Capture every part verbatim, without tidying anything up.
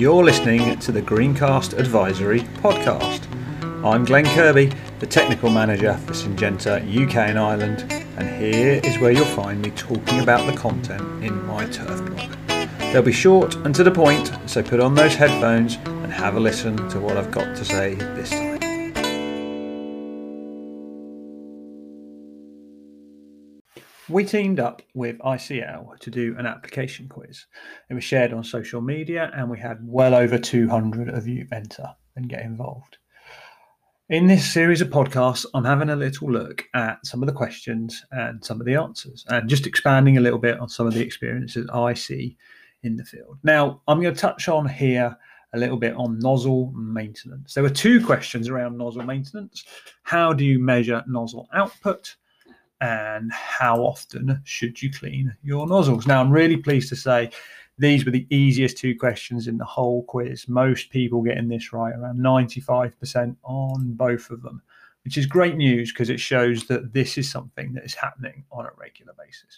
You're listening to the Greencast Advisory podcast. I'm Glenn Kirby, the Technical Manager for Syngenta U K and Ireland, and here is where you'll find me talking about the content in my turf blog. They'll be short and to the point, so put on those headphones and have a listen to what I've got to say this time. We teamed up with I C L to do an application quiz. It was shared on social media and we had well over two hundred of you enter and get involved. In this series of podcasts, I'm having a little look at some of the questions and some of the answers and just expanding a little bit on some of the experiences I see in the field. Now, I'm going to touch on here a little bit on nozzle maintenance. There were two questions around nozzle maintenance. How do you measure nozzle output? And how often should you clean your nozzles? Now, I'm really pleased to say these were the easiest two questions in the whole quiz. Most people getting this right, around ninety-five percent on both of them, which is great news because it shows that this is something that is happening on a regular basis.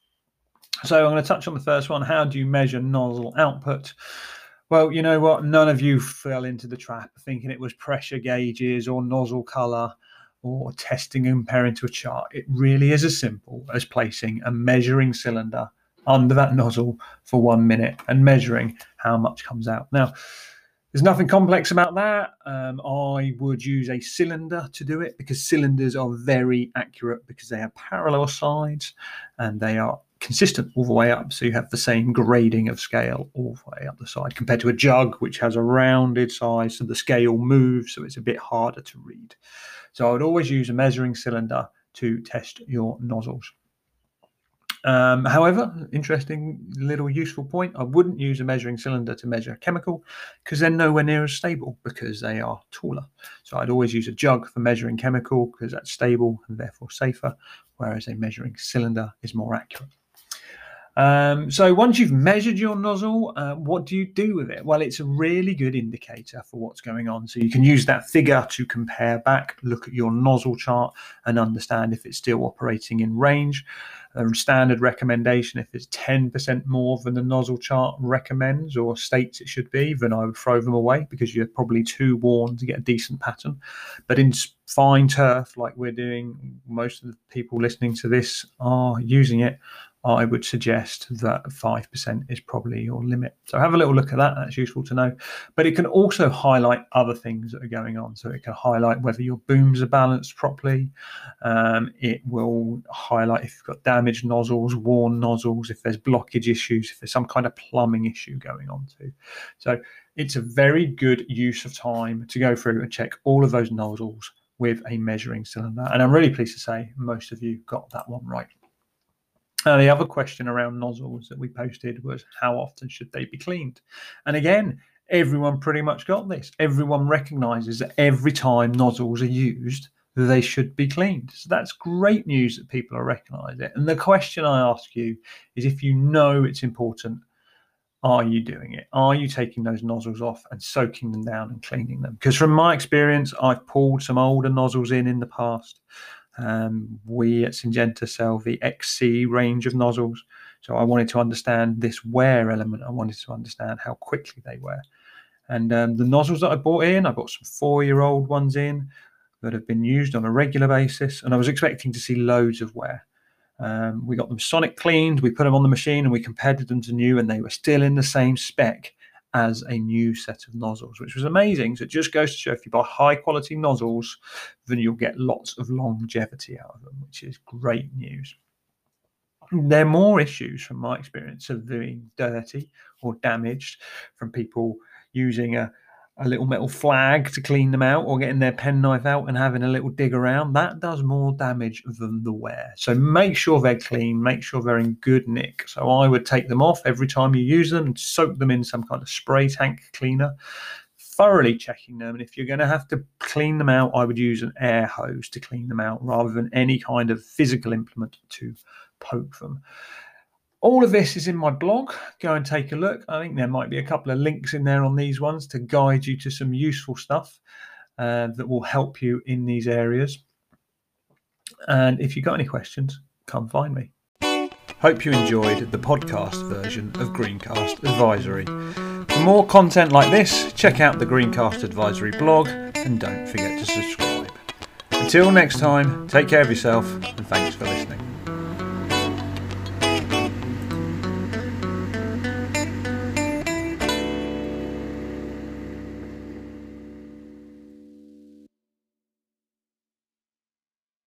So I'm going to touch on the first one. How do you measure nozzle output? Well, you know what? None of you fell into the trap thinking it was pressure gauges or nozzle color or testing and comparing to a chart. It really is as simple as placing a measuring cylinder under that nozzle for one minute and measuring how much comes out. Now, there's nothing complex about that. Um, I would use a cylinder to do it because cylinders are very accurate because they have parallel sides and they are consistent all the way up. So you have the same grading of scale all the way up the side compared to a jug, which has a rounded size. So the scale moves, so it's a bit harder to read. So I would always use a measuring cylinder to test your nozzles. Um, however, interesting little useful point, I wouldn't use a measuring cylinder to measure a chemical because they're nowhere near as stable because they are taller. So I'd always use a jug for measuring chemical because that's stable and therefore safer, whereas a measuring cylinder is more accurate. Um, so once you've measured your nozzle, uh, what do you do with it? Well, it's a really good indicator for what's going on. So you can use that figure to compare back, look at your nozzle chart and understand if it's still operating in range. A standard recommendation, if it's ten percent more than the nozzle chart recommends or states it should be, then I would throw them away because you're probably too worn to get a decent pattern. But in fine turf, like we're doing, most of the people listening to this are using it, I would suggest that five percent is probably your limit. So have a little look at that. That's useful to know. But it can also highlight other things that are going on. So it can highlight whether your booms are balanced properly. Um, it will highlight if you've got damaged nozzles, worn nozzles, if there's blockage issues, if there's some kind of plumbing issue going on too. So it's a very good use of time to go through and check all of those nozzles with a measuring cylinder. And I'm really pleased to say most of you got that one right. Uh, the other question around nozzles that we posted was how often should they be cleaned? And again, everyone pretty much got this. Everyone recognizes that every time nozzles are used, they should be cleaned. So that's great news that people are recognizing it. And the question I ask you is, if you know it's important, are you doing it? Are you taking those nozzles off and soaking them down and cleaning them? Because from my experience, I've pulled some older nozzles in in the past. Um, we at Syngenta sell the X C range of nozzles. So I wanted to understand this wear element. I wanted to understand how quickly they wear. And um, the nozzles that I bought in, I bought some four-year-old ones in that have been used on a regular basis. And I was expecting to see loads of wear. Um, we got them sonic cleaned. We put them on the machine and we compared them to new, and they were still in the same spec as a new set of nozzles, which was amazing. So it just goes to show if you buy high quality nozzles, then you'll get lots of longevity out of them, which is great news. There are more issues from my experience of being dirty or damaged from people using a, a little metal flag to clean them out or getting their penknife out and having a little dig around. That does more damage than the wear. So make sure they're clean, make sure they're in good nick. So I would take them off every time you use them and soak them in some kind of spray tank cleaner, thoroughly checking them. And if you're going to have to clean them out, I would use an air hose to clean them out rather than any kind of physical implement to poke them. All of this is in my blog. Go and take a look. I think there might be a couple of links in there on these ones to guide you to some useful stuff uh, that will help you in these areas. And if you've got any questions, come find me. Hope you enjoyed the podcast version of Greencast Advisory. For more content like this, check out the Greencast Advisory blog and don't forget to subscribe. Until next time, take care of yourself and thanks for listening.